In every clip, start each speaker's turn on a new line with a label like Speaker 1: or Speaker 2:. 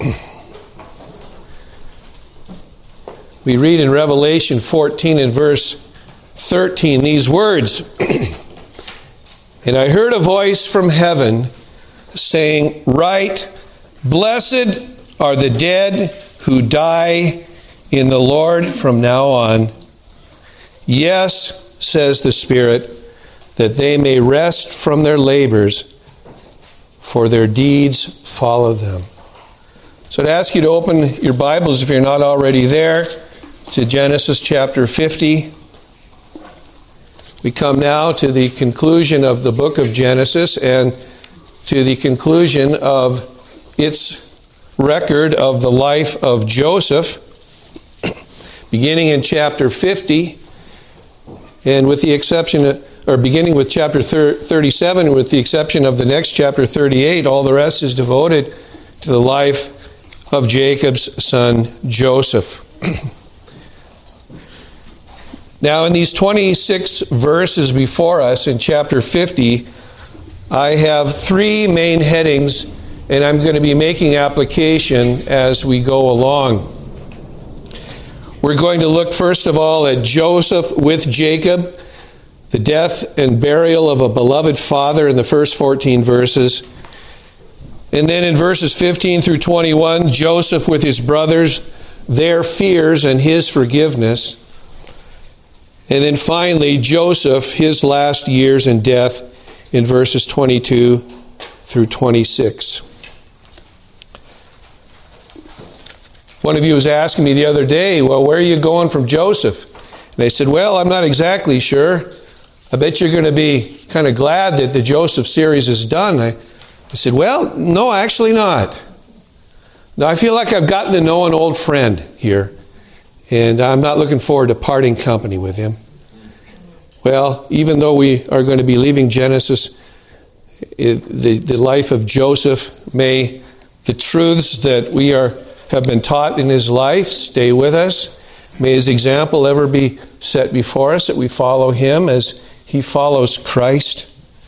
Speaker 1: We read in Revelation 14 and verse 13 these words, "And I heard a voice from heaven saying, 'Write, blessed are the dead who die in the Lord from now on. Yes,' says the Spirit, 'that they may rest from their labors, for their deeds follow them.'" So I'd ask you to open your Bibles, if you're not already there, to Genesis chapter 50. We come now to the conclusion of the book of Genesis and to the conclusion of its record of the life of Joseph, beginning in chapter 50, and with the exception, or beginning with chapter 37, with the exception of the next chapter 38, all the rest is devoted to the life of Jacob's son Joseph. Now, in these 26 verses before us in chapter 50, I have three main headings, and I'm going to be making application as we go along. We're going to look first of all at Joseph with Jacob, the death and burial of a beloved father in the first 14 verses. And then in verses 15 through 21, Joseph with his brothers, their fears and his forgiveness. And then finally, Joseph, his last years and death in verses 22 through 26. One of you was asking me the other day, well, where are you going from Joseph? And I said, well, I'm not exactly sure. I bet you're going to be kind of glad that the Joseph series is done. I said, well, no, actually not. Now, I feel like I've gotten to know an old friend here, and I'm not looking forward to parting company with him. Well, even though we are going to be leaving Genesis, the life of Joseph, may the truths that we have been taught in his life stay with us. May his example ever be set before us, that we follow him as he follows Christ.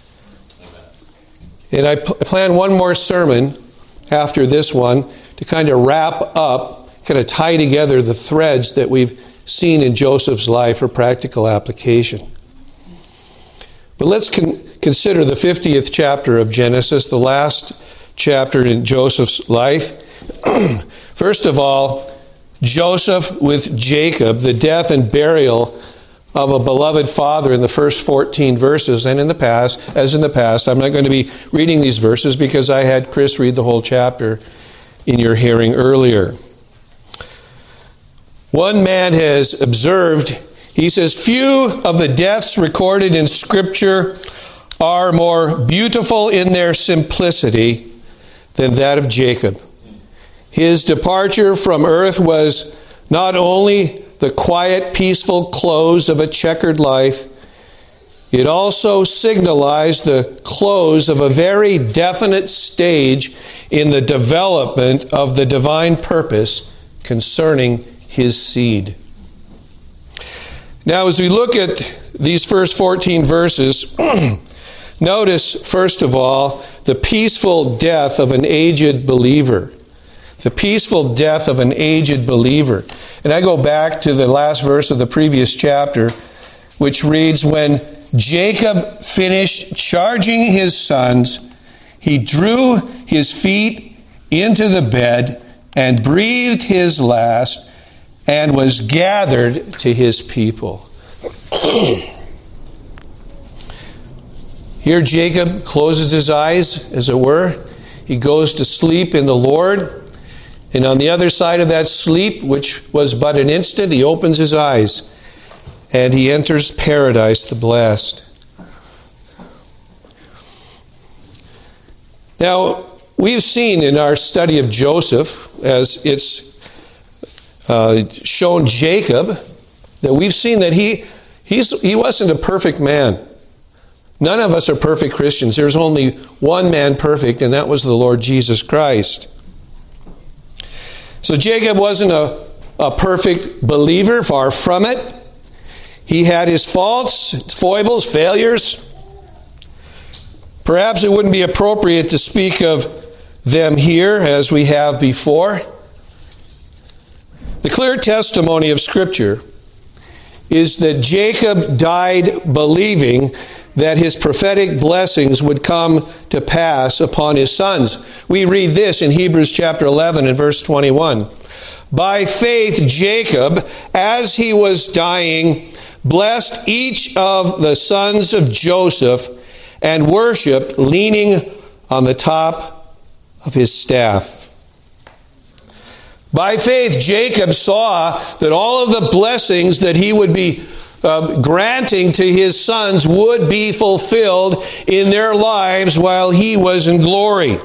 Speaker 1: And I plan one more sermon after this one to kind of wrap up, kind of tie together the threads that we've seen in Joseph's life for practical application. But let's consider the 50th chapter of Genesis, the last chapter in Joseph's life. First of all, Joseph with Jacob, the death and burial of a beloved father in the first 14 verses. And in the past, I'm not going to be reading these verses because I had Chris read the whole chapter in your hearing earlier. One man has observed, he says, few of the deaths recorded in Scripture are more beautiful in their simplicity than that of Jacob. His departure from earth was not only the quiet, peaceful close of a checkered life, it also signalized the close of a very definite stage in the development of the divine purpose concerning his seed. Now, as we look at these first 14 verses, notice, first of all, the peaceful death of an aged believer. The peaceful death of an aged believer. And I go back to the last verse of the previous chapter, which reads, when Jacob finished charging his sons, he drew his feet into the bed and breathed his last and was gathered to his people. Here Jacob closes his eyes, as it were. He goes to sleep in the Lord. And on the other side of that sleep, which was but an instant, he opens his eyes and he enters paradise, the blessed. Now, we've seen in our study of Joseph, as it's shown Jacob, that we've seen that he wasn't a perfect man. None of us are perfect Christians. There's only one man perfect, and that was the Lord Jesus Christ. So Jacob wasn't a perfect believer, far from it. He had his faults, foibles, failures. Perhaps it wouldn't be appropriate to speak of them here as we have before. The clear testimony of Scripture is that Jacob died believing that his prophetic blessings would come to pass upon his sons. We read this in Hebrews chapter 11 and verse 21. By faith, Jacob, as he was dying, blessed each of the sons of Joseph and worshipped, leaning on the top of his staff. By faith, Jacob saw that all of the blessings that he would be granting to his sons would be fulfilled in their lives while he was in glory.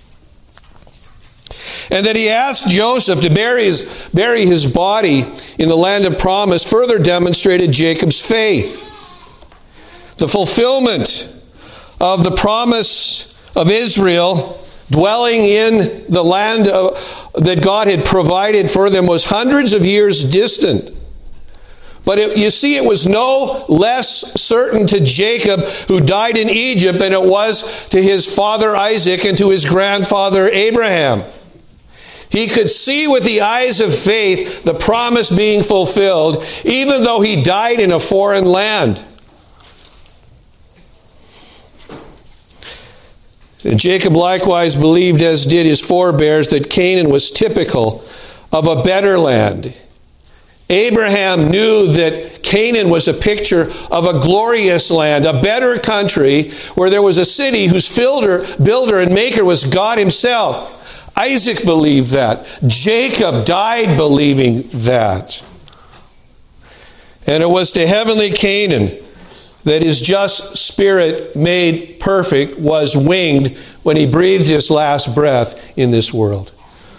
Speaker 1: And that he asked Joseph to bury his body in the land of promise further demonstrated Jacob's faith. The fulfillment of the promise of Israel dwelling in the land that God had provided for them was hundreds of years distant. But you see, it was no less certain to Jacob, who died in Egypt, than it was to his father Isaac and to his grandfather Abraham. He could see with the eyes of faith the promise being fulfilled, even though he died in a foreign land. And Jacob likewise believed, as did his forebears, that Canaan was typical of a better land. Abraham knew that Canaan was a picture of a glorious land, a better country, where there was a city whose builder and maker was God himself. Isaac believed that. Jacob died believing that. And it was to heavenly Canaan that his just spirit made perfect was winged when he breathed his last breath in this world.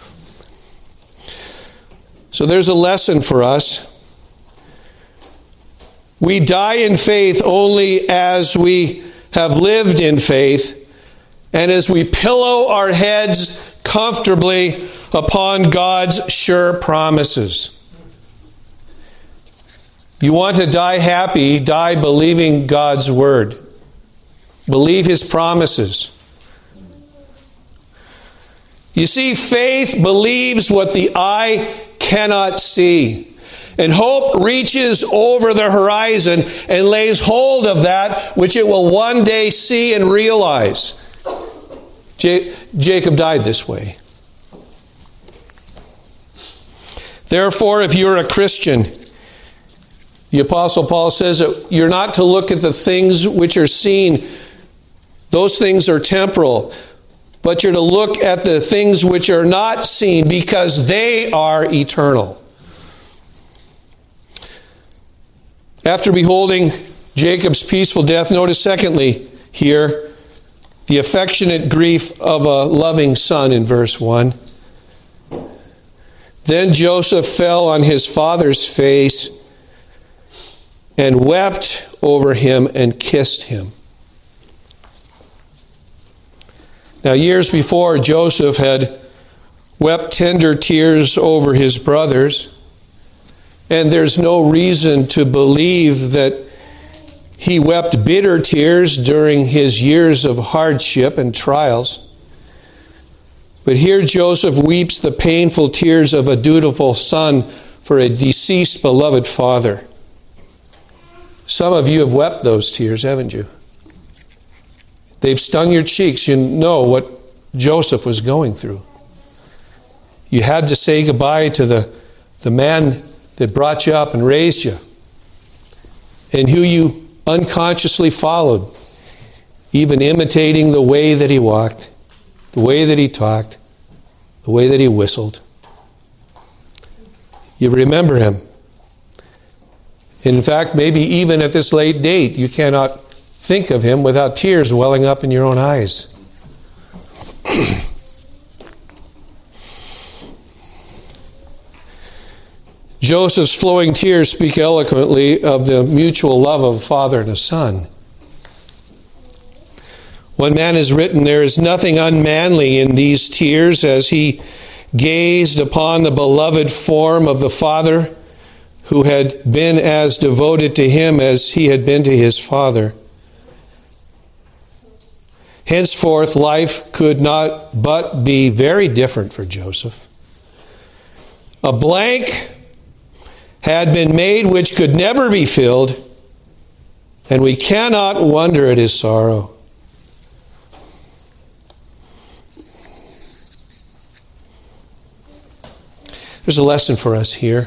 Speaker 1: So there's a lesson for us. We die in faith only as we have lived in faith and as we pillow our heads comfortably upon God's sure promises. You want to die happy, die believing God's word. Believe his promises. You see, faith believes what the eye cannot see. And hope reaches over the horizon and lays hold of that which it will one day see and realize. Jacob died this way. Therefore, if you're a Christian, the Apostle Paul says that you're not to look at the things which are seen. Those things are temporal. But you're to look at the things which are not seen, because they are eternal. After beholding Jacob's peaceful death, notice secondly here the affectionate grief of a loving son in verse 1. Then Joseph fell on his father's face and wept over him and kissed him. Now, years before, Joseph had wept tender tears over his brothers, and there's no reason to believe that he wept bitter tears during his years of hardship and trials. But here Joseph weeps the painful tears of a dutiful son for a deceased beloved father. Some of you have wept those tears, haven't you? They've stung your cheeks. You know what Joseph was going through. You had to say goodbye to the man that brought you up and raised you, and who you unconsciously followed, even imitating the way that he walked, the way that he talked, the way that he whistled. You remember him. In fact, maybe even at this late date, you cannot think of him without tears welling up in your own eyes. Joseph's flowing tears speak eloquently of the mutual love of a father and a son. One man has written, there is nothing unmanly in these tears, as he gazed upon the beloved form of the father who had been as devoted to him as he had been to his father. Henceforth, life could not but be very different for Joseph. A blank had been made which could never be filled, and we cannot wonder at his sorrow. There's a lesson for us here.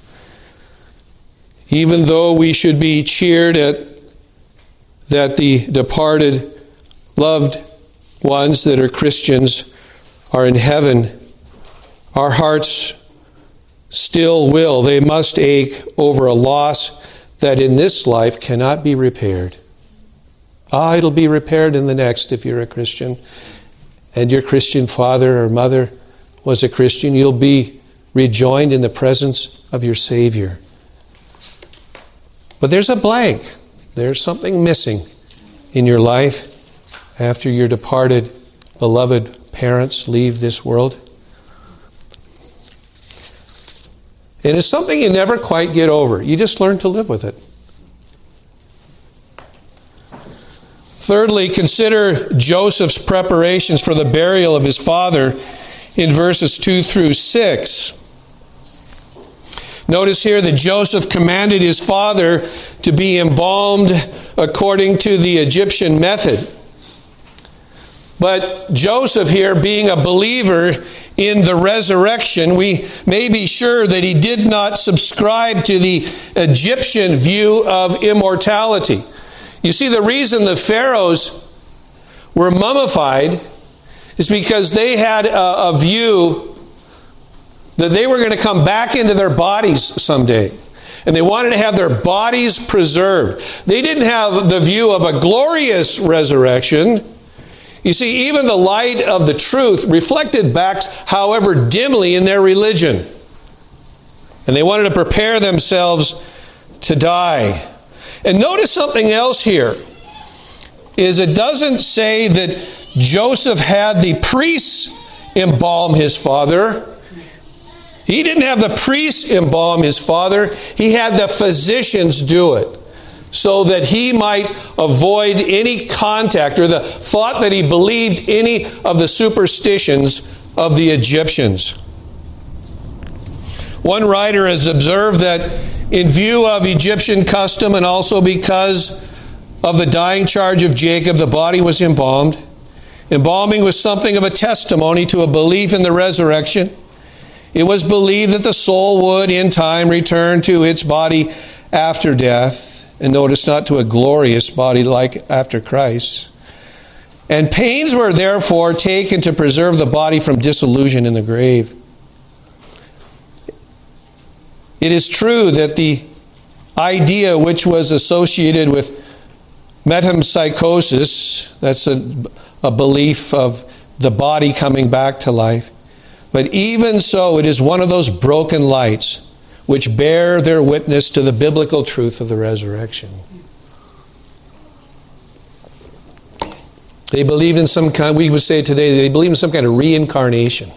Speaker 1: Even though we should be cheered at that the departed loved ones that are Christians are in heaven, our hearts still will. They must ache over a loss that in this life cannot be repaired. It'll be repaired in the next if you're a Christian and your Christian father or mother was a Christian. You'll be rejoined in the presence of your Savior. But there's a blank. There's something missing in your life after your departed, beloved parents leave this world. And it's something you never quite get over. You just learn to live with it. Thirdly, consider Joseph's preparations for the burial of his father in verses 2 through 6. Notice here that Joseph commanded his father to be embalmed according to the Egyptian method. But Joseph here, being a believer in the resurrection, we may be sure that he did not subscribe to the Egyptian view of immortality. You see, the reason the pharaohs were mummified is because they had a view that they were going to come back into their bodies someday. And they wanted to have their bodies preserved. They didn't have the view of a glorious resurrection. You see, even the light of the truth reflected back, however dimly, in their religion. And they wanted to prepare themselves to die. And notice something else here, is it doesn't say that Joseph had the priests embalm his father. He didn't have the priests embalm his father. He had the physicians do it, so that he might avoid any contact or the thought that he believed any of the superstitions of the Egyptians. One writer has observed that in view of Egyptian custom and also because of the dying charge of Jacob, the body was embalmed. Embalming was something of a testimony to a belief in the resurrection. It was believed that the soul would, in time, return to its body after death. And notice, not to a glorious body like after Christ. And pains were therefore taken to preserve the body from dissolution in the grave. It is true that the idea which was associated with metempsychosis, that's a belief of the body coming back to life. But even so, it is one of those broken lights which bear their witness to the biblical truth of the resurrection. They believed in some kind, we would say today, they believe in some kind of reincarnation.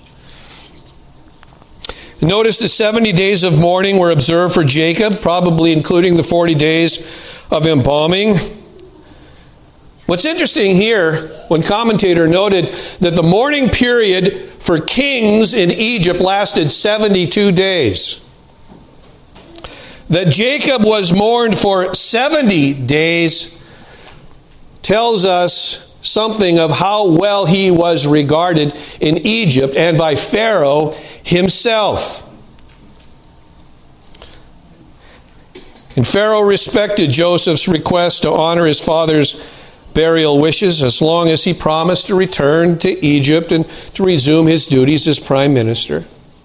Speaker 1: Notice the 70 days of mourning were observed for Jacob, probably including the 40 days of embalming. What's interesting here, one commentator noted that the mourning period for kings in Egypt lasted 72 days. That Jacob was mourned for 70 days tells us something of how well he was regarded in Egypt and by Pharaoh himself. And Pharaoh respected Joseph's request to honor his father's burial wishes as long as he promised to return to Egypt and to resume his duties as prime minister.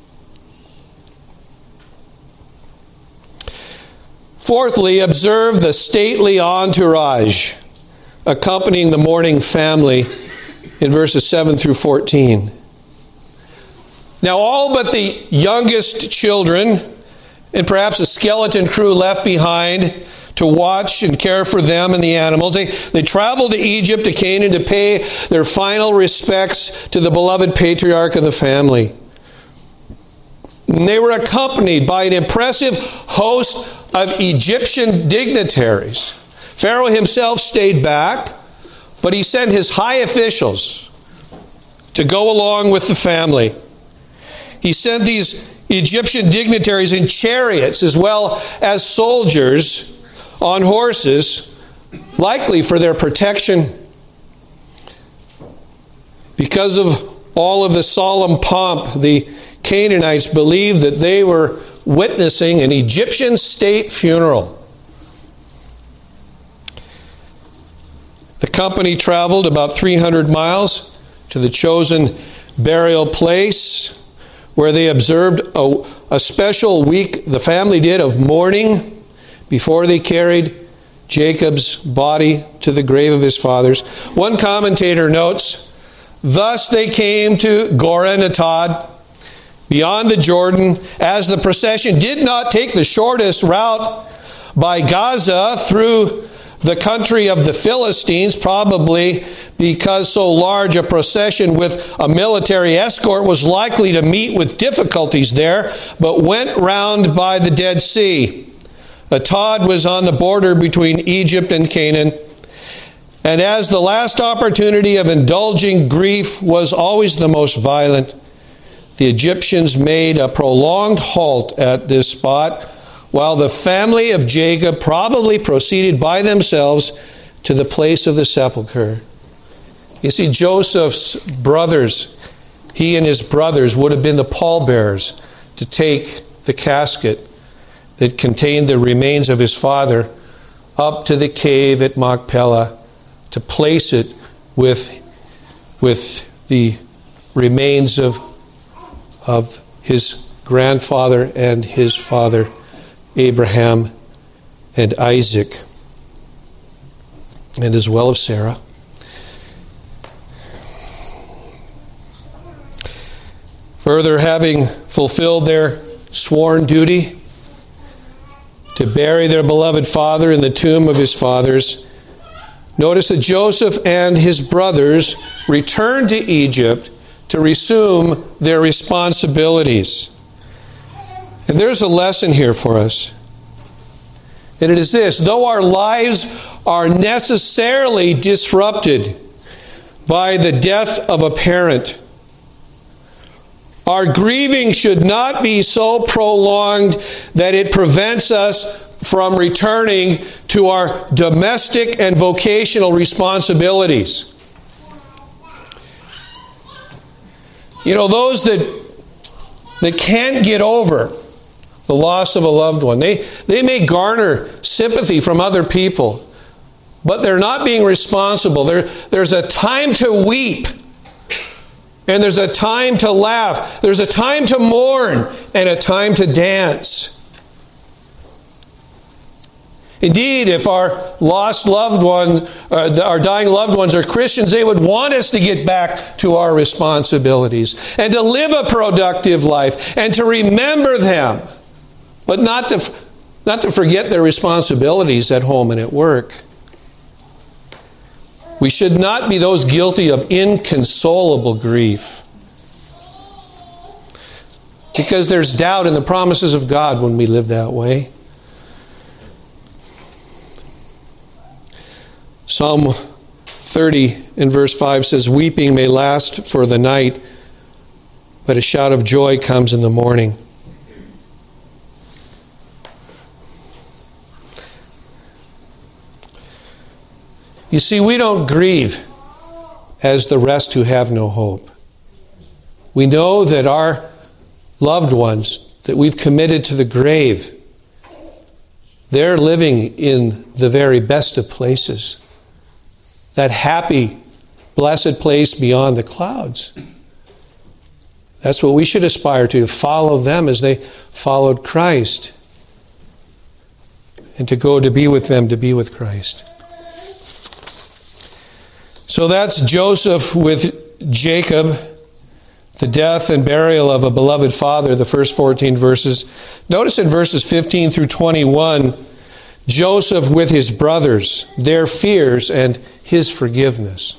Speaker 1: Fourthly, observe the stately entourage accompanying the mourning family in verses 7 through 14. Now, all but the youngest children and perhaps a skeleton crew left behind to watch and care for them and the animals. They traveled to Egypt, to Canaan, to pay their final respects to the beloved patriarch of the family. And they were accompanied by an impressive host of Egyptian dignitaries. Pharaoh himself stayed back, But he sent his high officials to go along with the family. He sent these Egyptian dignitaries in chariots as well as soldiers on horses, likely for their protection. Because of all of the solemn pomp, the Canaanites believed that they were witnessing an Egyptian state funeral. The company traveled about 300 miles to the chosen burial place, where they observed a special week, the family did, of mourning before they carried Jacob's body to the grave of his fathers. One commentator notes, thus they came to Goren-Atad, beyond the Jordan, as the procession did not take the shortest route by Gaza through the country of the Philistines, probably because so large a procession with a military escort was likely to meet with difficulties there, but went round by the Dead Sea. Atad was on the border between Egypt and Canaan, and as the last opportunity of indulging grief was always the most violent, the Egyptians made a prolonged halt at this spot, while the family of Jacob probably proceeded by themselves to the place of the sepulchre. You see, Joseph's brothers, he and his brothers would have been the pallbearers to take the casket that contained the remains of his father up to the cave at Machpelah to place it with the remains of his grandfather and his father Abraham and Isaac, and as well of Sarah. Further, having fulfilled their sworn duty to bury their beloved father in the tomb of his fathers, notice that Joseph and his brothers returned to Egypt to resume their responsibilities. And there's a lesson here for us. And it is this: though our lives are necessarily disrupted by the death of a parent, our grieving should not be so prolonged that it prevents us from returning to our domestic and vocational responsibilities. You know, those that can't get over the loss of a loved one, they may garner sympathy from other people, but they're not being responsible. There's a time to weep, and there's a time to laugh. There's a time to mourn, and a time to dance. Indeed, if our lost loved one, our dying loved ones are Christians, they would want us to get back to our responsibilities and to live a productive life and to remember them, but not to forget their responsibilities at home and at work. We should not be those guilty of inconsolable grief, because there's doubt in the promises of God when we live that way. Psalm 30 in verse 5 says, "Weeping may last for the night, but a shout of joy comes in the morning." You see, we don't grieve as the rest who have no hope. We know that our loved ones that we've committed to the grave, they're living in the very best of places. That happy, blessed place beyond the clouds. That's what we should aspire to follow them as they followed Christ. And to go to be with them, to be with Christ. So that's Joseph with Jacob, the death and burial of a beloved father, the first 14 verses. Notice in verses 15 through 21, Joseph with his brothers, their fears and his forgiveness.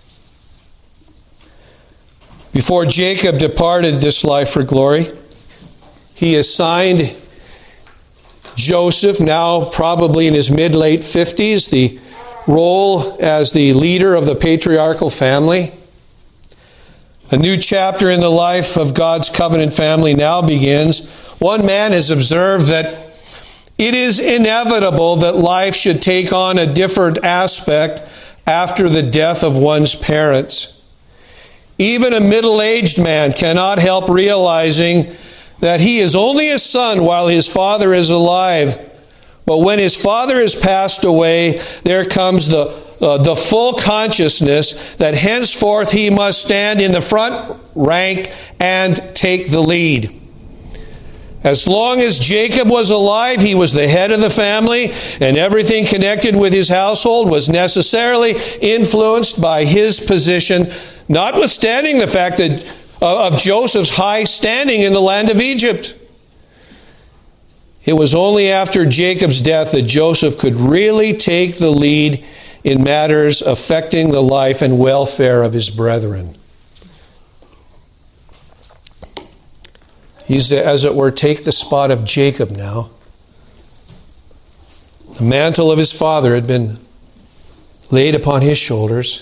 Speaker 1: Before Jacob departed this life for glory, he assigned Joseph, now probably in his mid-late 50s, the role as the leader of the patriarchal family. A new chapter in the life of God's covenant family now begins. One man has observed that it is inevitable that life should take on a different aspect after the death of one's parents. Even a middle-aged man cannot help realizing that he is only a son while his father is alive. But when his father has passed away, there comes the full consciousness that henceforth he must stand in the front rank and take the lead. As long as Jacob was alive, he was the head of the family, and everything connected with his household was necessarily influenced by his position, notwithstanding the fact that of Joseph's high standing in the land of Egypt. It was only after Jacob's death that Joseph could really take the lead in matters affecting the life and welfare of his brethren. He's, as it were, take the spot of Jacob now. The mantle of his father had been laid upon his shoulders.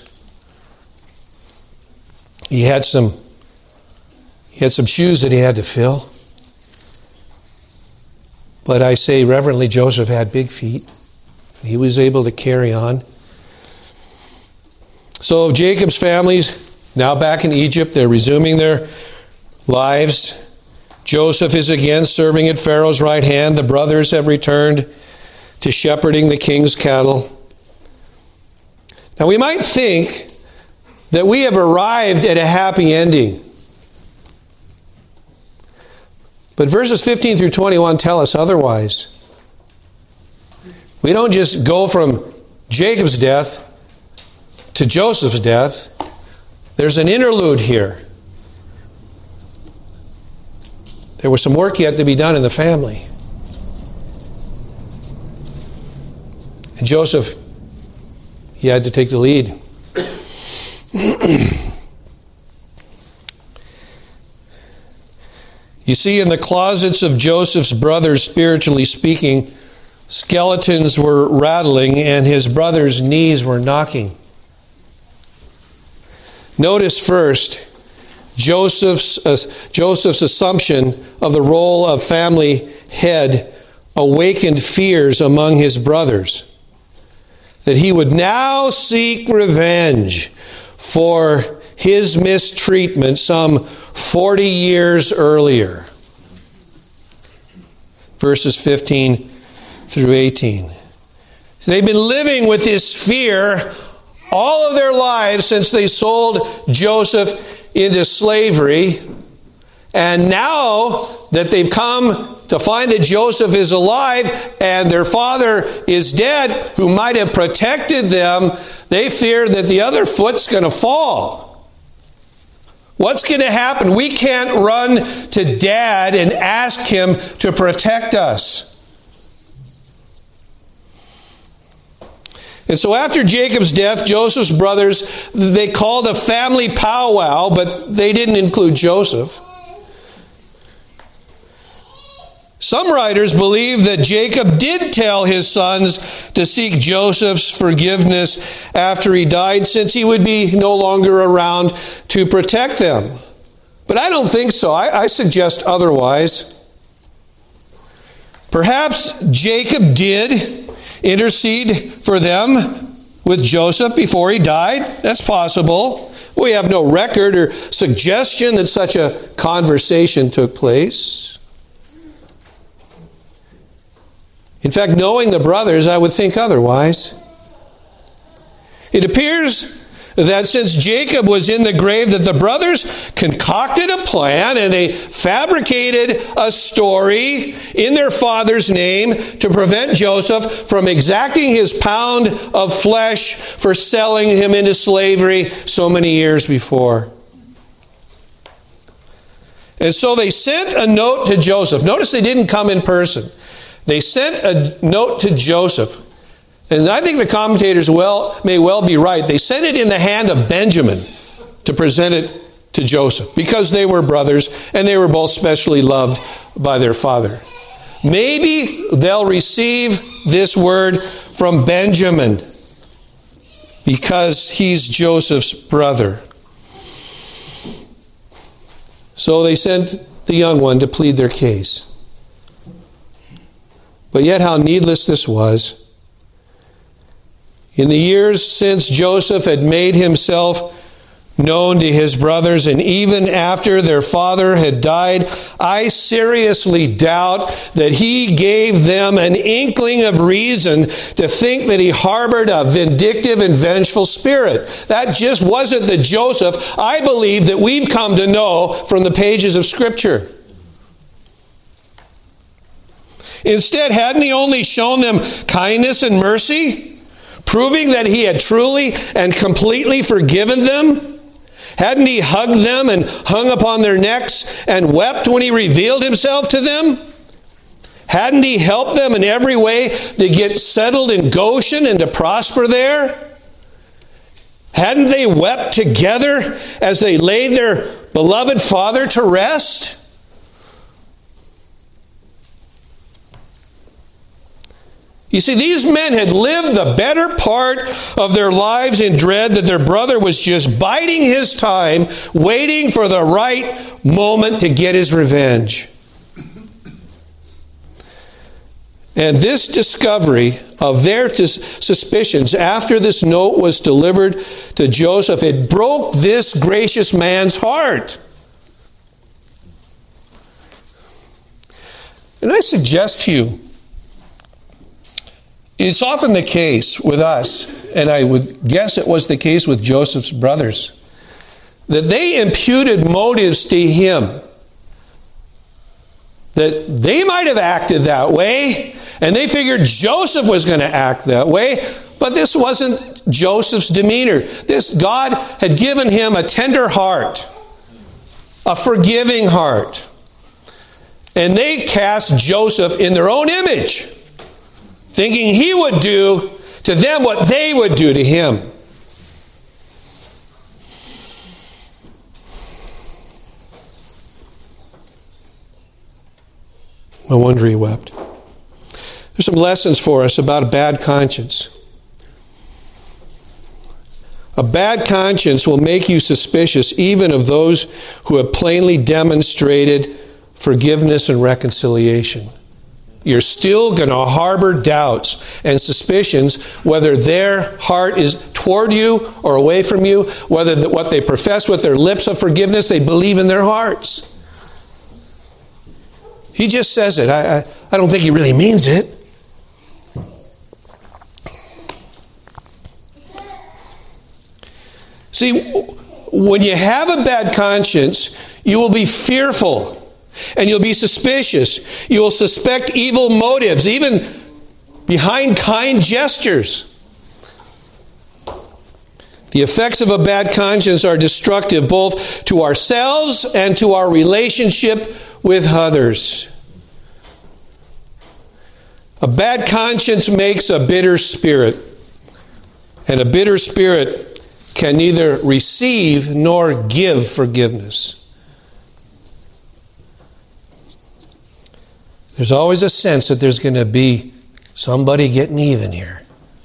Speaker 1: He had some shoes that he had to fill. But I say reverently, Joseph had big feet. He was able to carry on. So Jacob's family's now back in Egypt. They're resuming their lives. Joseph is again serving at Pharaoh's right hand. The brothers have returned to shepherding the king's cattle. Now we might think that we have arrived at a happy ending. But verses 15 through 21 tell us otherwise. We don't just go from Jacob's death to Joseph's death. There's an interlude here. There was some work yet to be done in the family. And Joseph, he had to take the lead. You see, in the closets of Joseph's brothers, spiritually speaking, skeletons were rattling and his brothers' knees were knocking. Notice first Joseph's assumption of the role of family head awakened fears among his brothers, that he would now seek revenge for his mistreatment some 40 years earlier. Verses 15 through 18. So they've been living with this fear all of their lives since they sold Joseph into slavery. And now that they've come to find that Joseph is alive and their father is dead, who might have protected them, they fear that the other foot's going to fall. What's going to happen? We can't run to Dad and ask him to protect us. And so after Jacob's death, Joseph's brothers, they called a family powwow, but they didn't include Joseph. Some writers believe that Jacob did tell his sons to seek Joseph's forgiveness after he died, since he would be no longer around to protect them. But I don't think so. I suggest otherwise. Perhaps Jacob did intercede for them with Joseph before he died. That's possible. We have no record or suggestion that such a conversation took place. In fact, knowing the brothers, I would think otherwise. It appears that since Jacob was in the grave, that the brothers concocted a plan and they fabricated a story in their father's name to prevent Joseph from exacting his pound of flesh for selling him into slavery so many years before. And so they sent a note to Joseph. Notice they didn't come in person. They sent a note to Joseph. And I think the commentators may well be right. They sent it in the hand of Benjamin to present it to Joseph, because they were brothers and they were both specially loved by their father. Maybe they'll receive this word from Benjamin. because he's Joseph's brother. So they sent the young one to plead their case. But yet how needless this was. In the years since Joseph had made himself known to his brothers, and even after their father had died, I seriously doubt that he gave them an inkling of reason to think that he harbored a vindictive and vengeful spirit. That just wasn't the Joseph I believe that we've come to know from the pages of Scripture. Instead, hadn't he only shown them kindness and mercy, proving that he had truly and completely forgiven them? Hadn't he hugged them and hung upon their necks and wept when he revealed himself to them? Hadn't he helped them in every way to get settled in Goshen and to prosper there? Hadn't they wept together as they laid their beloved father to rest? You see, these men had lived the better part of their lives in dread that their brother was just biding his time, waiting for the right moment to get his revenge. And this discovery of their suspicions after this note was delivered to Joseph, it broke this gracious man's heart. And I suggest to you, it's often the case with us, and I would guess it was the case with Joseph's brothers, that they imputed motives to him. That they might have acted that way, and they figured Joseph was going to act that way, but this wasn't Joseph's demeanor. God had given him a tender heart, a forgiving heart. And they cast Joseph in their own image, thinking he would do to them what they would do to him. No wonder he wept. There's some lessons for us about a bad conscience. A bad conscience will make you suspicious even of those who have plainly demonstrated forgiveness and reconciliation. You're still going to harbor doubts and suspicions whether their heart is toward you or away from you, whether what they profess with their lips of forgiveness they believe in their hearts. He just says it. I don't think he really means it. See, when you have a bad conscience, you will be fearful. And you'll be suspicious. You will suspect evil motives, even behind kind gestures. The effects of a bad conscience are destructive both to ourselves and to our relationship with others. A bad conscience makes a bitter spirit. And a bitter spirit can neither receive nor give forgiveness. There's always a sense that there's going to be somebody getting even here.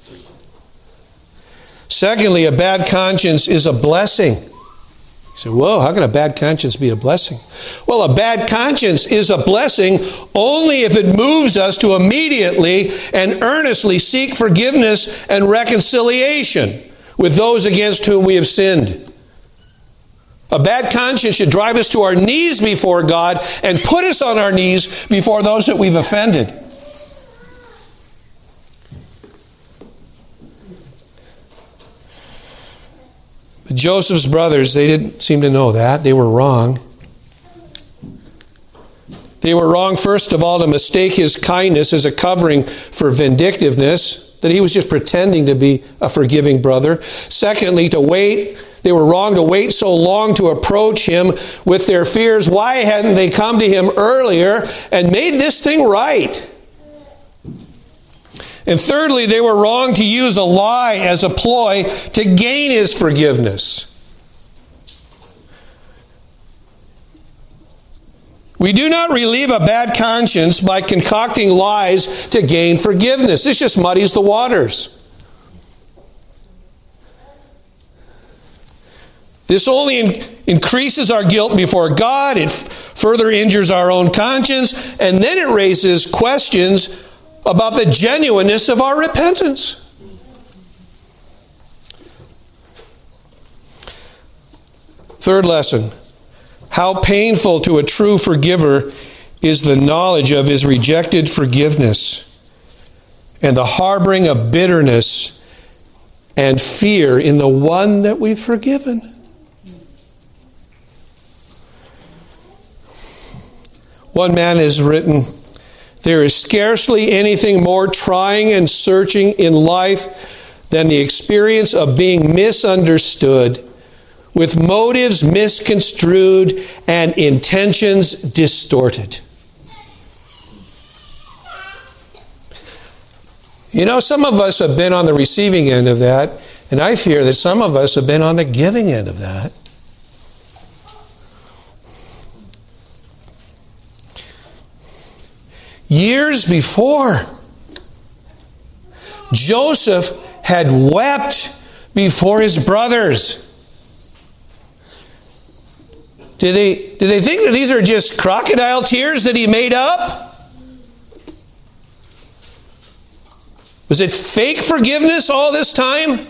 Speaker 1: Secondly, a bad conscience is a blessing. You say, whoa, how can a bad conscience be a blessing? Well, a bad conscience is a blessing only if it moves us to immediately and earnestly seek forgiveness and reconciliation with those against whom we have sinned. A bad conscience should drive us to our knees before God and put us on our knees before those that we've offended. But Joseph's brothers, they didn't seem to know that. They were wrong. They were wrong, first of all, to mistake his kindness as a covering for vindictiveness, that he was just pretending to be a forgiving brother. Secondly, they were wrong to wait so long to approach him with their fears. Why hadn't they come to him earlier and made this thing right? And thirdly, they were wrong to use a lie as a ploy to gain his forgiveness. We do not relieve a bad conscience by concocting lies to gain forgiveness. This just muddies the waters. This only increases our guilt before God. It further injures our own conscience. And then it raises questions about the genuineness of our repentance. Third lesson. How painful to a true forgiver is the knowledge of his rejected forgiveness and the harboring of bitterness and fear in the one that we've forgiven. One man has written, "There is scarcely anything more trying and searching in life than the experience of being misunderstood, with motives misconstrued and intentions distorted." You know, some of us have been on the receiving end of that, and I fear that some of us have been on the giving end of that. Years before, Joseph had wept before his brothers. Did they think that these are just crocodile tears that he made up? Was it fake forgiveness all this time?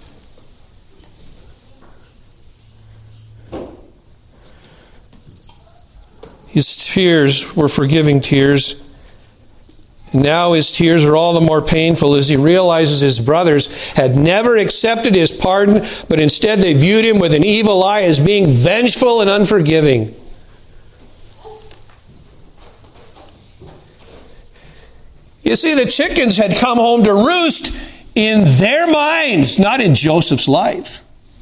Speaker 1: His tears were forgiving tears. Now his tears are all the more painful as he realizes his brothers had never accepted his pardon, but instead they viewed him with an evil eye as being vengeful and unforgiving. You see, the chickens had come home to roost in their minds, not in Joseph's life.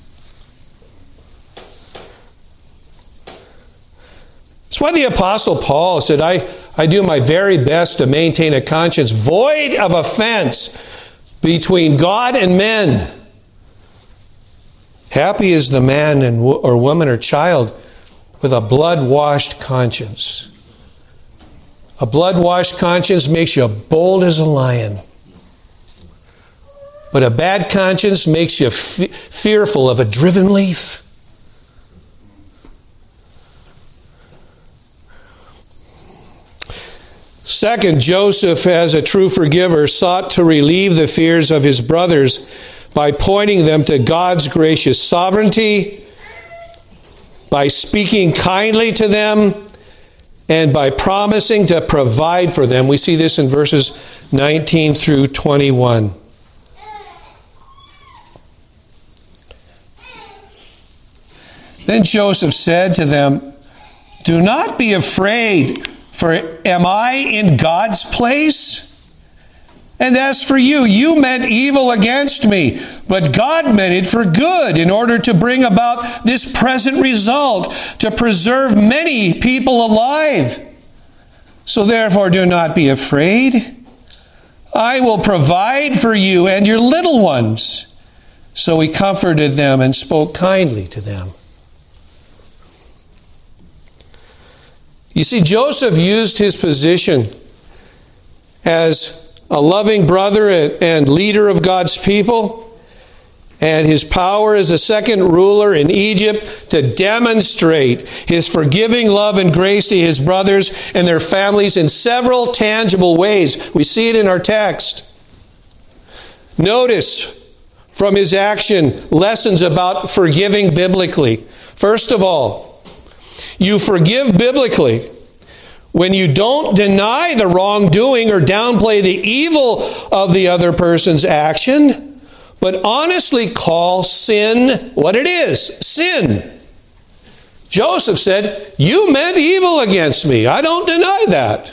Speaker 1: That's why the Apostle Paul said, I do my very best to maintain a conscience void of offense between God and men. Happy is the man or woman or child with a blood-washed conscience. A blood-washed conscience makes you bold as a lion. But a bad conscience makes you fearful of a driven leaf. Second, Joseph, as a true forgiver, sought to relieve the fears of his brothers by pointing them to God's gracious sovereignty, by speaking kindly to them, and by promising to provide for them. We see this in verses 19 through 21. Then Joseph said to them, "Do not be afraid, for am I in God's place? And as for you, you meant evil against me, but God meant it for good in order to bring about this present result, to preserve many people alive. So therefore do not be afraid. I will provide for you and your little ones." So he comforted them and spoke kindly to them. You see, Joseph used his position as a loving brother and leader of God's people, and his power as a second ruler in Egypt, to demonstrate his forgiving love and grace to his brothers and their families in several tangible ways. We see it in our text. Notice from his action lessons about forgiving biblically. First of all, you forgive biblically when you don't deny the wrongdoing or downplay the evil of the other person's action, but honestly call sin what it is, sin. Joseph said, "You meant evil against me. I don't deny that."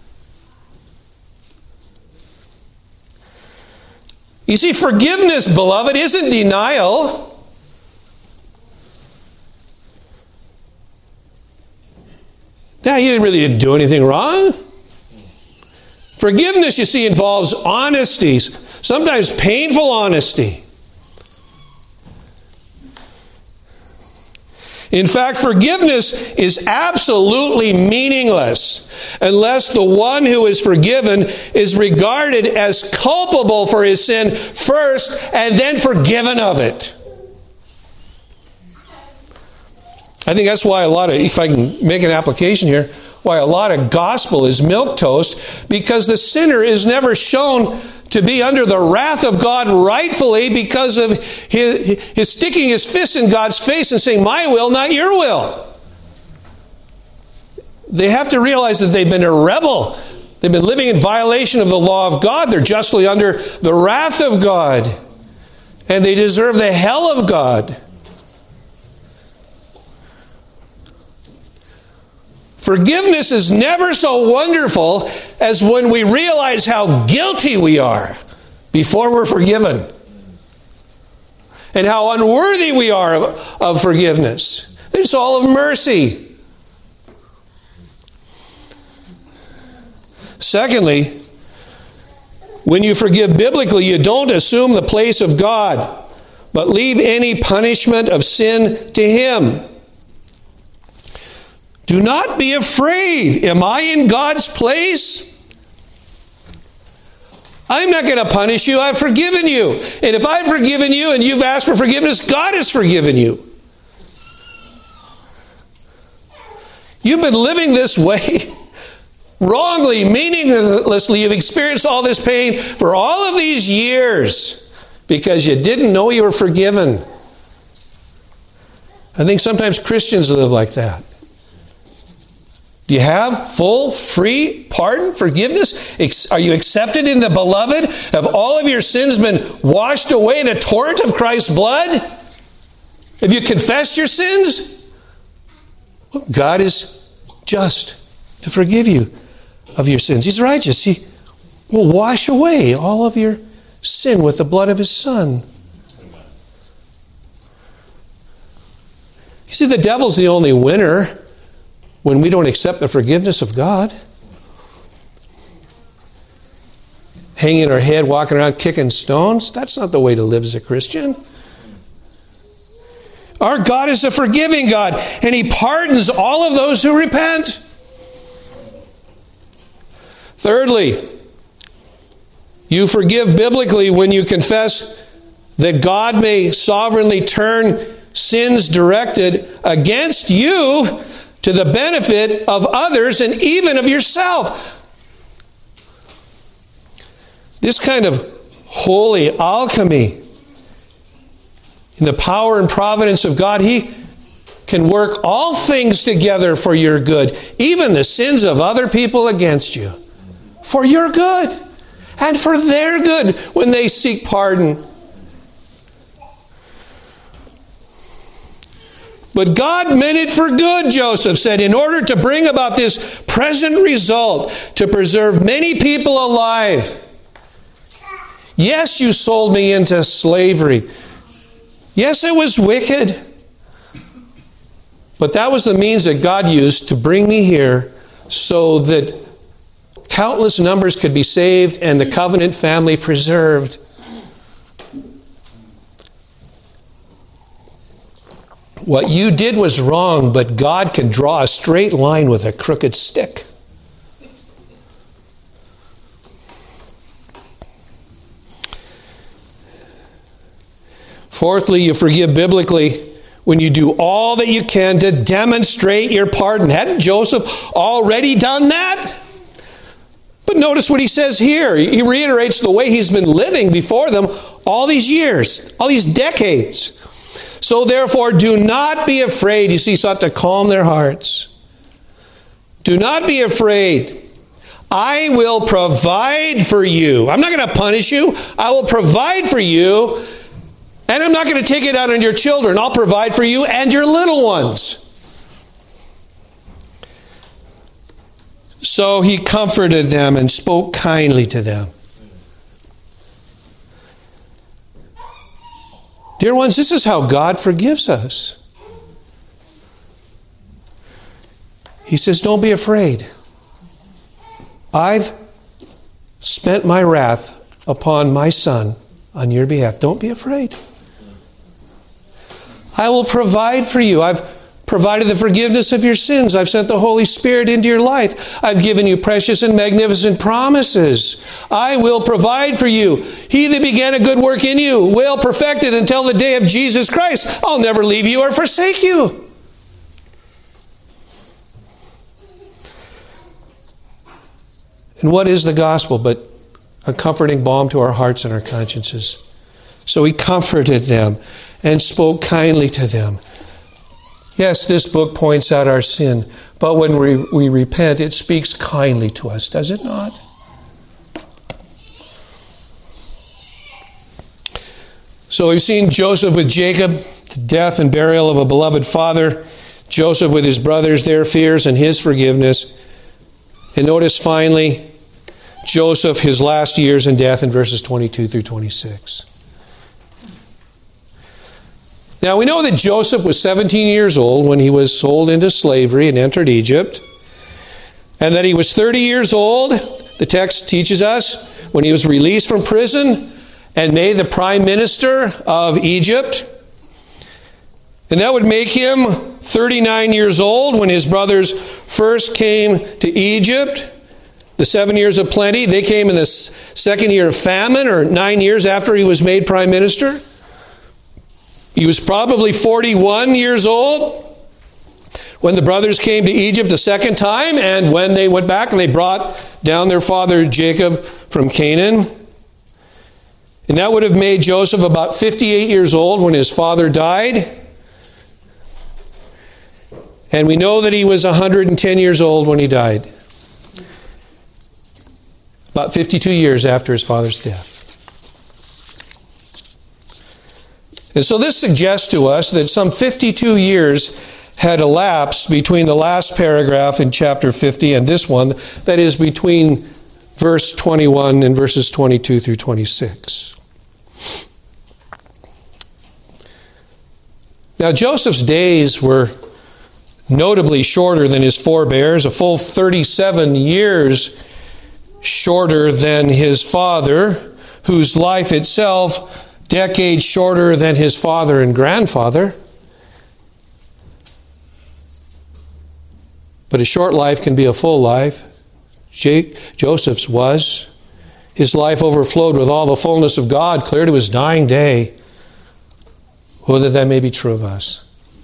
Speaker 1: You see, forgiveness, beloved, isn't denial. Now, you really didn't do anything wrong. Forgiveness, you see, involves honesty, sometimes painful honesty. In fact, forgiveness is absolutely meaningless unless the one who is forgiven is regarded as culpable for his sin first and then forgiven of it. I think that's why if I can make an application here, why a lot of gospel is milquetoast, because the sinner is never shown to be under the wrath of God rightfully because of his sticking his fist in God's face and saying, my will, not your will. They have to realize that they've been a rebel. They've been living in violation of the law of God. They're justly under the wrath of God. And they deserve the hell of God. Forgiveness is never so wonderful as when we realize how guilty we are before we're forgiven. And how unworthy we are of forgiveness. It's all of mercy. Secondly, when you forgive biblically, you don't assume the place of God, but leave any punishment of sin to Him. Do not be afraid. Am I in God's place? I'm not going to punish you. I've forgiven you. And if I've forgiven you and you've asked for forgiveness, God has forgiven you. You've been living this way wrongly, meaninglessly. You've experienced all this pain for all of these years because you didn't know you were forgiven. I think sometimes Christians live like that. Do you have full, free pardon, forgiveness? Are you accepted in the beloved? Have all of your sins been washed away in a torrent of Christ's blood? Have you confessed your sins? Well, God is just to forgive you of your sins. He's righteous. He will wash away all of your sin with the blood of His Son. You see, the devil's the only winner when we don't accept the forgiveness of God. Hanging our head, walking around kicking stones, that's not the way to live as a Christian. Our God is a forgiving God, and He pardons all of those who repent. Thirdly, you forgive biblically when you confess that God may sovereignly turn sins directed against you to the benefit of others and even of yourself. This kind of holy alchemy in the power and providence of God, He can work all things together for your good, even the sins of other people against you, for your good and for their good when they seek pardon. But God meant it for good, Joseph said, in order to bring about this present result, to preserve many people alive. Yes, you sold me into slavery. Yes, it was wicked. But that was the means that God used to bring me here so that countless numbers could be saved and the covenant family preserved. What you did was wrong, but God can draw a straight line with a crooked stick. Fourthly, you forgive biblically when you do all that you can to demonstrate your pardon. Hadn't Joseph already done that? But notice what he says here. He reiterates the way he's been living before them all these years, all these decades. So therefore, do not be afraid. You see, he sought to calm their hearts. Do not be afraid. I will provide for you. I'm not going to punish you. I will provide for you. And I'm not going to take it out on your children. I'll provide for you and your little ones. So he comforted them and spoke kindly to them. Dear ones, this is how God forgives us. He says, don't be afraid. I've spent my wrath upon my Son on your behalf. Don't be afraid. I will provide for you. I've provided the forgiveness of your sins. I've sent the Holy Spirit into your life. I've given you precious and magnificent promises. I will provide for you. He that began a good work in you will perfect it until the day of Jesus Christ. I'll never leave you or forsake you. And what is the gospel but a comforting balm to our hearts and our consciences? So he comforted them and spoke kindly to them. Yes, this book points out our sin, but when we repent, it speaks kindly to us, does it not? So we've seen Joseph with Jacob, the death and burial of a beloved father. Joseph with his brothers, their fears and his forgiveness. And notice finally, Joseph, his last years in death in verses 22 through 26. Now we know that Joseph was 17 years old when he was sold into slavery and entered Egypt. And that he was 30 years old, the text teaches us, when he was released from prison and made the prime minister of Egypt. And that would make him 39 years old when his brothers first came to Egypt. The 7 years of plenty, they came in the second year of famine, or 9 years after he was made prime minister. He was probably 41 years old when the brothers came to Egypt the second time, and when they went back and they brought down their father Jacob from Canaan. And that would have made Joseph about 58 years old when his father died. And we know that he was 110 years old when he died. About 52 years after his father's death. And so this suggests to us that some 52 years had elapsed between the last paragraph in chapter 50 and this one, that is between verse 21 and verses 22 through 26. Now Joseph's days were notably shorter than his forebears, a full 37 years shorter than his father, whose life itself decades shorter than his father and grandfather. But a short life can be a full life. Joseph's was. His life overflowed with all the fullness of God, clear to his dying day. Oh, that may be true of us.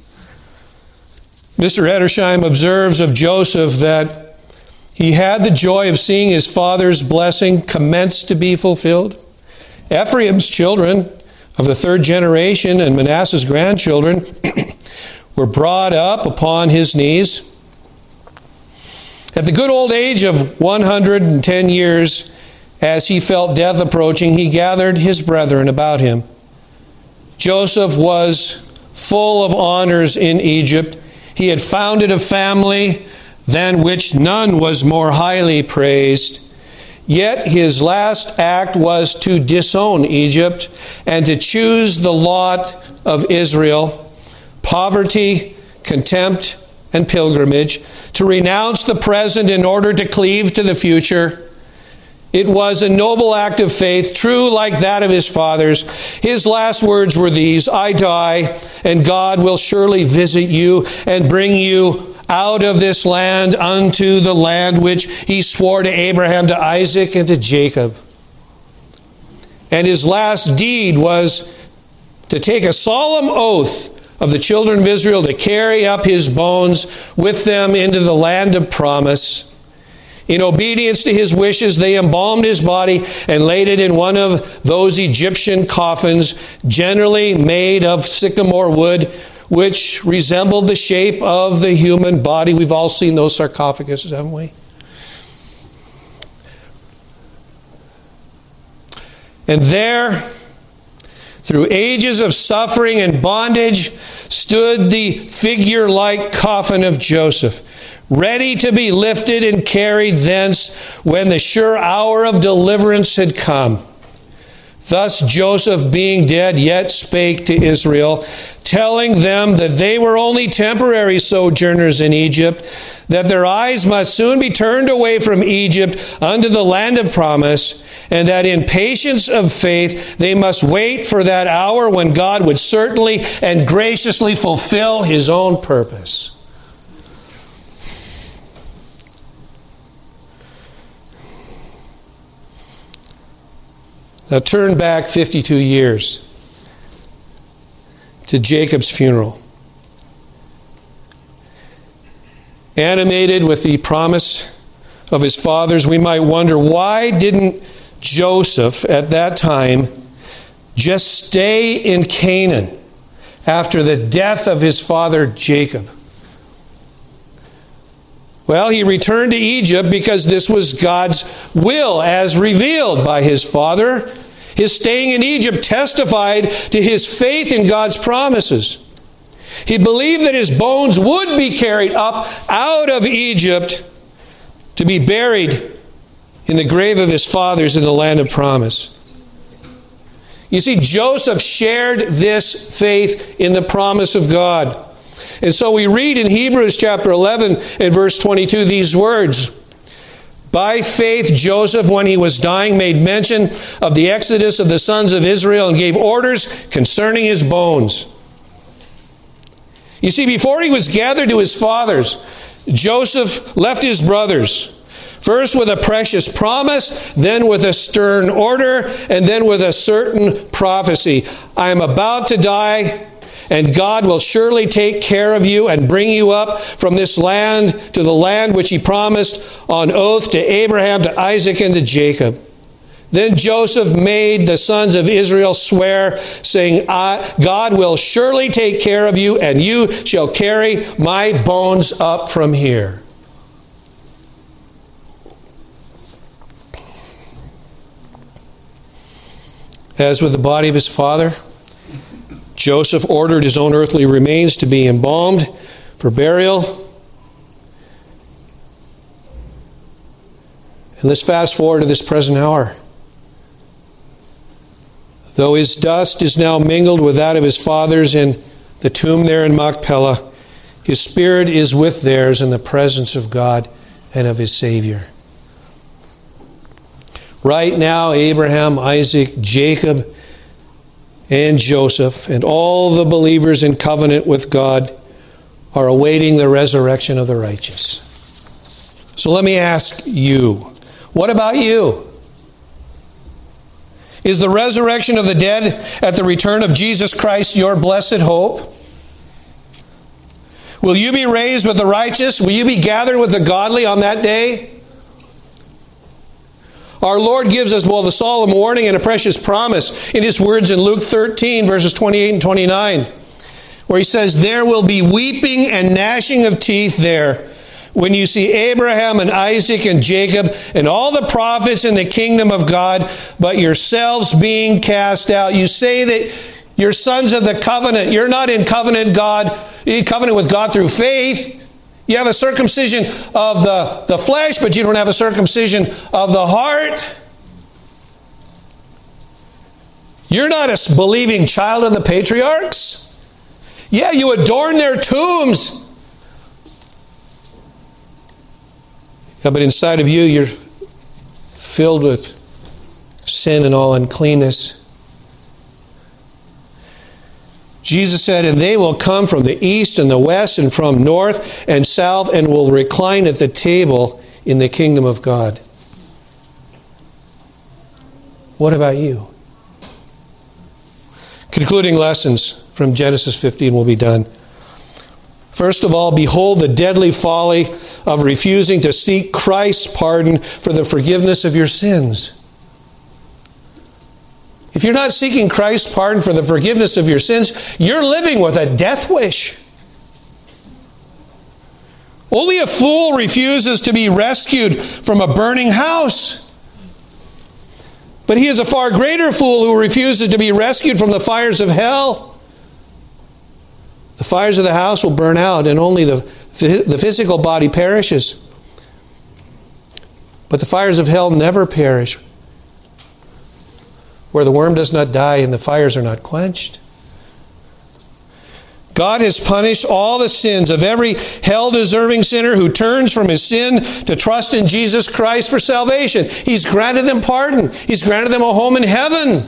Speaker 1: Mr. Edersheim observes of Joseph that he had the joy of seeing his father's blessing commence to be fulfilled. Ephraim's children of the third generation and Manasseh's grandchildren were brought up upon his knees. At the good old age of 110 years, as he felt death approaching, he gathered his brethren about him. Joseph was full of honors in Egypt. He had founded a family than which none was more highly praised. Yet his last act was to disown Egypt and to choose the lot of Israel, poverty, contempt, and pilgrimage, to renounce the present in order to cleave to the future. It was a noble act of faith, true like that of his fathers. His last words were these: I die, and God will surely visit you and bring you out of this land unto the land which he swore to Abraham, to Isaac, and to Jacob. And his last deed was to take a solemn oath of the children of Israel to carry up his bones with them into the land of promise. In obedience to his wishes, they embalmed his body and laid it in one of those Egyptian coffins, generally made of sycamore wood, which resembled the shape of the human body. We've all seen those sarcophaguses, haven't we? And there, through ages of suffering and bondage, stood the figure-like coffin of Joseph, ready to be lifted and carried thence when the sure hour of deliverance had come. Thus Joseph, being dead, yet spake to Israel, telling them that they were only temporary sojourners in Egypt, that their eyes must soon be turned away from Egypt unto the land of promise, and that in patience of faith they must wait for that hour when God would certainly and graciously fulfill his own purpose. Now turn back 52 years to Jacob's funeral. Animated with the promise of his fathers, we might wonder, why didn't Joseph at that time just stay in Canaan after the death of his father Jacob? Well, he returned to Egypt because this was God's will as revealed by his father. His staying in Egypt testified to his faith in God's promises. He believed that his bones would be carried up out of Egypt to be buried in the grave of his fathers in the land of promise. You see, Joseph shared this faith in the promise of God. And so we read in Hebrews chapter 11 and verse 22 these words, "By faith Joseph, when he was dying, made mention of the exodus of the sons of Israel and gave orders concerning his bones." You see, before he was gathered to his fathers, Joseph left his brothers, first with a precious promise, then with a stern order, and then with a certain prophecy. "I am about to die, and God will surely take care of you and bring you up from this land to the land which he promised on oath to Abraham, to Isaac, and to Jacob." Then Joseph made the sons of Israel swear, saying, "God will surely take care of you, and you shall carry my bones up from here." As with the body of his father, Joseph ordered his own earthly remains to be embalmed for burial. And let's fast forward to this present hour. Though his dust is now mingled with that of his fathers in the tomb there in Machpelah, his spirit is with theirs in the presence of God and of his Savior. Right now, Abraham, Isaac, Jacob, and Joseph, and all the believers in covenant with God are awaiting the resurrection of the righteous. So let me ask you, what about you? Is the resurrection of the dead at the return of Jesus Christ your blessed hope? Will you be raised with the righteous? Will you be gathered with the godly on that day? Our Lord gives us both a solemn warning and a precious promise in his words in Luke 13, verses 28 and 29, where he says, "There will be weeping and gnashing of teeth there when you see Abraham and Isaac and Jacob and all the prophets in the kingdom of God, but yourselves being cast out." You say that you're sons of the covenant. You're not in covenant with God through faith. You have a circumcision of the flesh, but you don't have a circumcision of the heart. You're not a believing child of the patriarchs. Yeah, you adorn their tombs. Yeah, but inside of you, you're filled with sin and all uncleanness. Jesus said, "And they will come from the east and the west and from north and south and will recline at the table in the kingdom of God." What about you? Concluding lessons from Genesis 15 will be done. First of all, behold the deadly folly of refusing to seek Christ's pardon for the forgiveness of your sins. If you're not seeking Christ's pardon for the forgiveness of your sins, you're living with a death wish. Only a fool refuses to be rescued from a burning house. But he is a far greater fool who refuses to be rescued from the fires of hell. The fires of the house will burn out, and only the physical body perishes. But the fires of hell never perish, where the worm does not die and the fires are not quenched. God has punished all the sins of every hell-deserving sinner who turns from his sin to trust in Jesus Christ for salvation. He's granted them pardon. He's granted them a home in heaven.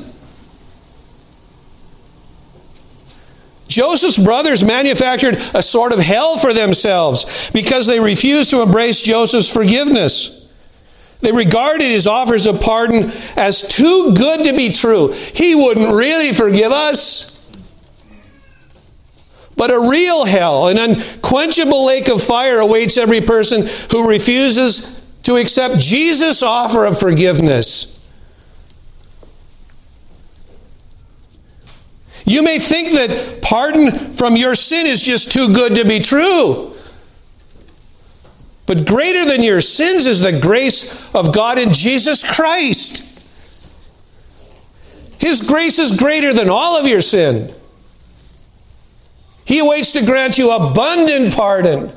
Speaker 1: Joseph's brothers manufactured a sort of hell for themselves because they refused to embrace Joseph's forgiveness. They regarded his offers of pardon as too good to be true. He wouldn't really forgive us. But a real hell, an unquenchable lake of fire awaits every person who refuses to accept Jesus' offer of forgiveness. You may think that pardon from your sin is just too good to be true. But greater than your sins is the grace of God in Jesus Christ. His grace is greater than all of your sin. He waits to grant you abundant pardon.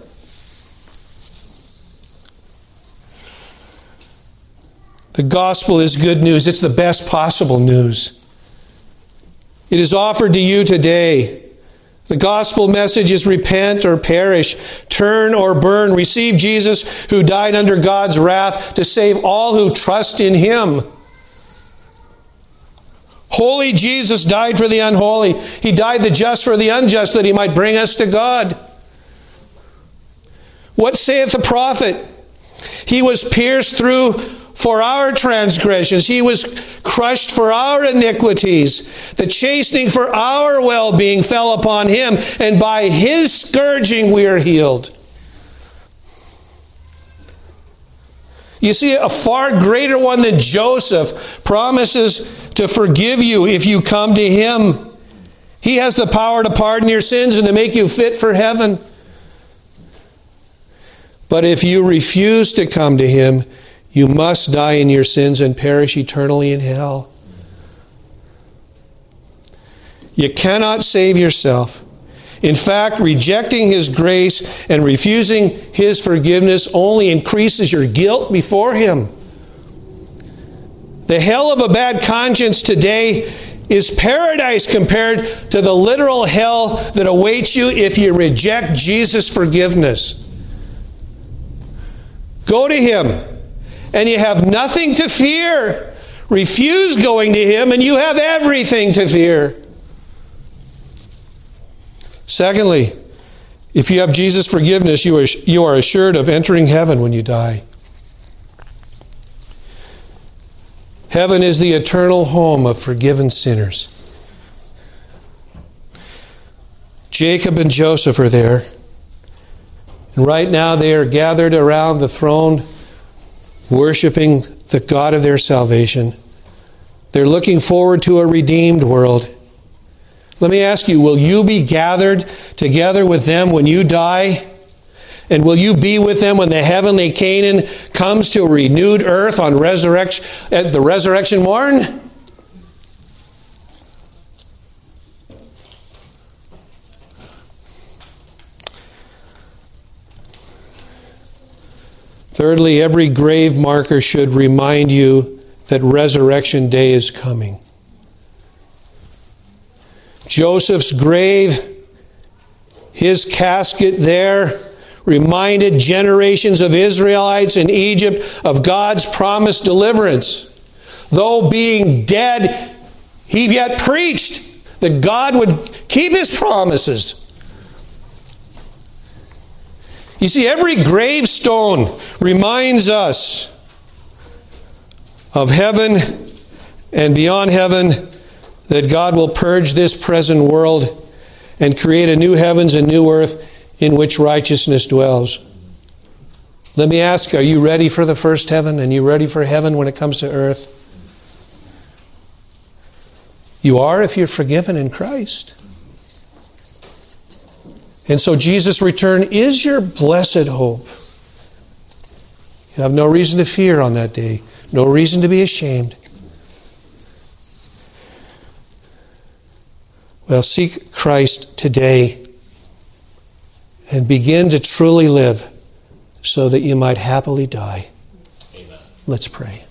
Speaker 1: The gospel is good news. It's the best possible news. It is offered to you today. The gospel message is repent or perish, turn or burn. Receive Jesus who died under God's wrath to save all who trust in Him. Holy Jesus died for the unholy. He died the just for the unjust that He might bring us to God. What saith the prophet? He was pierced through for our transgressions. He was crushed for our iniquities. The chastening for our well-being fell upon Him, and by His scourging we are healed. You see, a far greater one than Joseph promises to forgive you if you come to Him. He has the power to pardon your sins and to make you fit for heaven. But if you refuse to come to Him, you must die in your sins and perish eternally in hell. You cannot save yourself. In fact, rejecting His grace and refusing His forgiveness only increases your guilt before Him. The hell of a bad conscience today is paradise compared to the literal hell that awaits you if you reject Jesus' forgiveness. Go to Him, and you have nothing to fear. Refuse going to Him, and you have everything to fear. Secondly, if you have Jesus' forgiveness, you are assured of entering heaven when you die. Heaven is the eternal home of forgiven sinners. Jacob and Joseph are there. And right now they are gathered around the throne, worshiping the God of their salvation. They're looking forward to a redeemed world. Let me ask you, will you be gathered together with them when you die? And will you be with them when the heavenly Canaan comes to a renewed earth on resurrection at the resurrection morn? Thirdly, every grave marker should remind you that resurrection day is coming. Joseph's grave, his casket there, reminded generations of Israelites in Egypt of God's promised deliverance. Though being dead, he yet preached that God would keep His promises. You see, every gravestone reminds us of heaven and beyond heaven, that God will purge this present world and create a new heavens and new earth in which righteousness dwells. Let me ask, are you ready for the first heaven? And you ready for heaven when it comes to earth? You are if you're forgiven in Christ. And so Jesus' return is your blessed hope. You have no reason to fear on that day. No reason to be ashamed. Well, seek Christ today and begin to truly live so that you might happily die. Amen. Let's pray.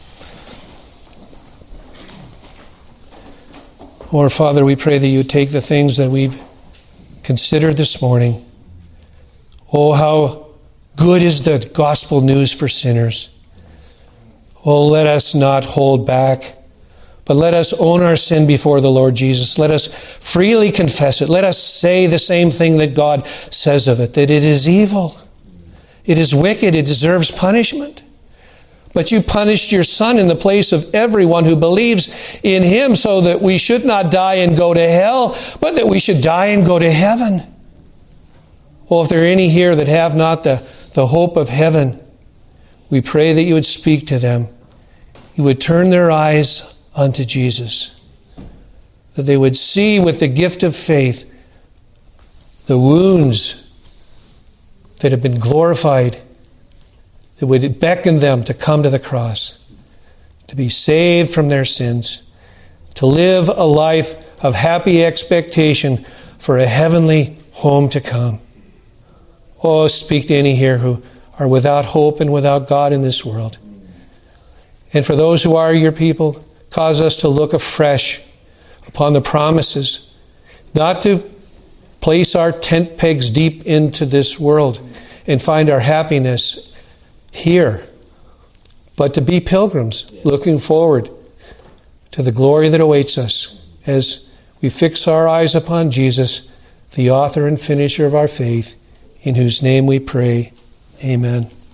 Speaker 1: Our Father, we pray that you take the things that we've considered this morning. Oh, how good is the gospel news for sinners. Oh, let us not hold back, but let us own our sin before the Lord Jesus. Let us freely confess it. Let us say the same thing that God says of it, that it is evil. It is wicked. It deserves punishment. But you punished your Son in the place of everyone who believes in Him so that we should not die and go to hell, but that we should die and go to heaven. Oh, if there are any here that have not the hope of heaven, We pray that you would speak to them. You would turn their eyes unto Jesus. That they would see with the gift of faith the wounds that have been glorified, that would beckon them to come to the cross, to be saved from their sins, to live a life of happy expectation for a heavenly home to come. Oh, speak to any here who are without hope and without God in this world. And for those who are your people, cause us to look afresh upon the promises, not to place our tent pegs deep into this world and find our happiness here, but to be pilgrims looking forward to the glory that awaits us as we fix our eyes upon Jesus, the author and finisher of our faith, in whose name we pray. Amen.